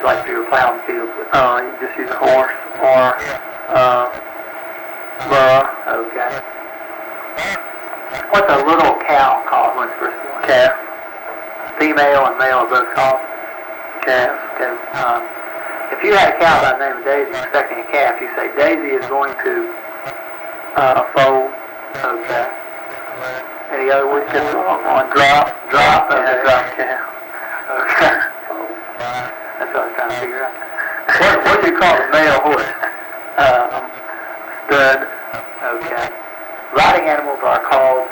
like if you were plowing the field with? You just use a horse or burro. Okay. What's a little cow called when it's first born? Calf. Female and male are both called? Calf. Okay. If you had a cow by the name of Daisy expecting a calf, you say Daisy is going to foal. Okay. Any other words? Get the wrong one. Drop. Yeah, drop calf. Okay. That's what I was trying to figure out. What do you call a male horse? Stud. Okay. Riding animals are called,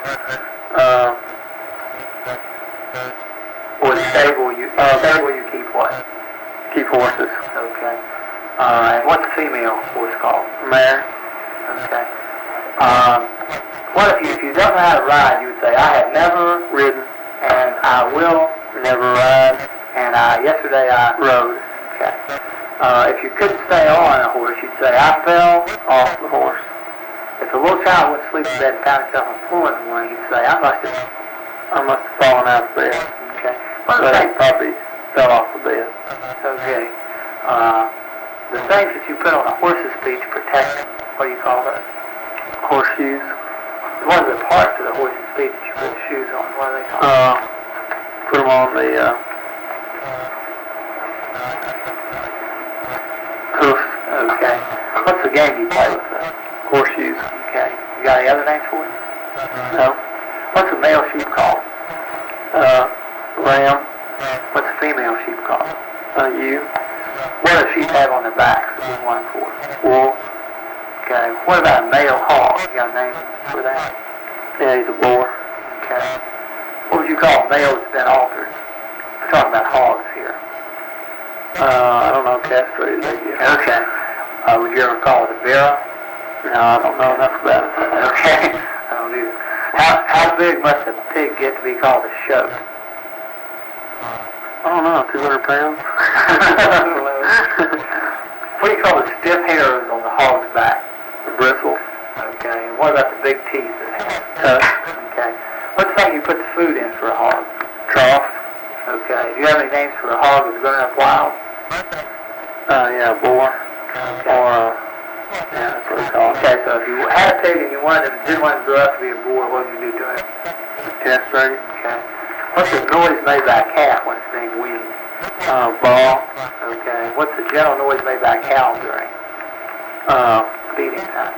or stable you keep what? Keep horses. Okay. And what's a female horse called? Mare. Okay. What if you don't know how to ride, you would say, I have never Ridden. and I will Never ride. and yesterday I Rode. Okay. If you couldn't stay on a horse, you'd say, I fell Off the horse. If a little child went to sleep in bed and found himself on the floor in the morning, he'd say, I must have fallen out of bed. Okay. One of the But I things, probably fell off the bed. okay. The things that you put on a horse's feet to protect him, what do you call that? Horseshoes. One of the parts of the horse's feet that you put the shoes on, what are they called? Put them on the hoof. Okay. What's the game you play with that? Horseshoes. Okay. You got any other names for it? No. What's a male sheep called? Ram. What's a female sheep called? Ewe. What do sheep have on their backs that we want for? Wool. Okay. What about a male hog? You got a name for that? Yeah, he's a boar. Okay. What would you call a male that's been altered? We're talking about hogs here. I don't know, castrated, I guess. Okay. Would you ever call it a vera? No, I don't know enough about it. Okay. I don't either. How big must a pig get to be called a shoat? I don't know, 200 pounds? What do you call the stiff hairs on the hog's back? A bristle. Okay. And what about the big teeth it has? Okay. What's the thing you put the food in for a hog? Trough. Okay. Do you have any names for a hog that's grown up wild? Yeah, boar. Okay. Or, yeah, that's what it's called. Okay, so if you had a pig and you didn't want him to grow up to be a boar, what would you do to him? Castrated. Okay. What's the noise made by a calf when it's being weaned? Ball. Okay. What's the general noise made by a cow during feeding time?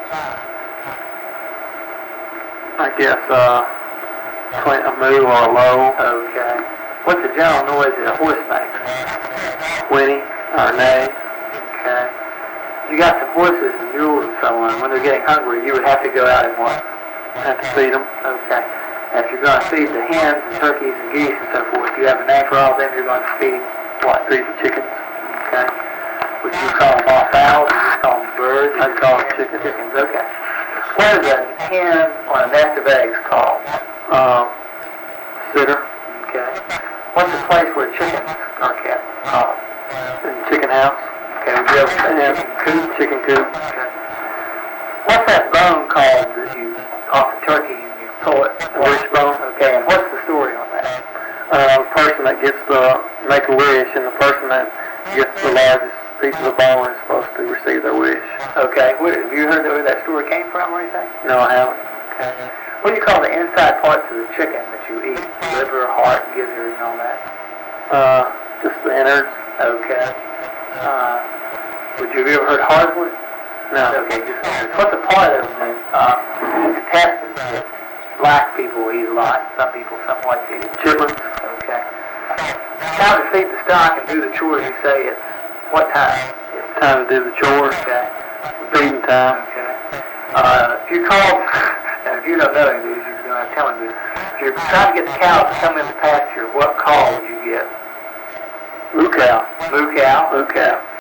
I guess, a moo or a low. Okay. What's the general noise that a horse makes? Whinny or neigh. Okay. You got some horses and mules and so on. When they're getting hungry, you would have to go out and what? Have to feed them. Okay. And if you're going to feed the hens and turkeys and geese and so forth, do you have a name for all of them you're going to feed? What? Feed the chickens. Okay. Would you call them all fowls? Would you call them birds? I'd call them chickens. Chickens, okay. What is a hen on a nest of eggs called? Sitter. Okay. What's the place where chickens are kept called? And chicken house. Okay, would you ever say Yeah. chicken coop? Chicken coop. Okay. What's that bone called that you, off the turkey, and you pull it? Wishbone. Okay, and what's the story on that? The person that gets make a wish, and the person that gets the largest piece of the bone is supposed to receive their wish. Okay, have you heard where that story came from or anything? No, I haven't. Okay. What do you call the inside parts of the chicken that you eat? Liver, heart, gizzard, and all that? Just the innards. Okay. Have you ever heard hardwood? No. Okay, just innards. What's a part of the intestines that black people eat a lot? Some people, some whites eat it. Chitlins. Okay. Time to feed the stock and do the chores, you say it's what time? It's time to do the chores. Okay. Feeding time. Okay. If you call, and if you don't know any of these, you're going to tell me this. If you're trying to get the cows to come in the pasture, what call would you give? Moo cow. Moo cow? Moo cow.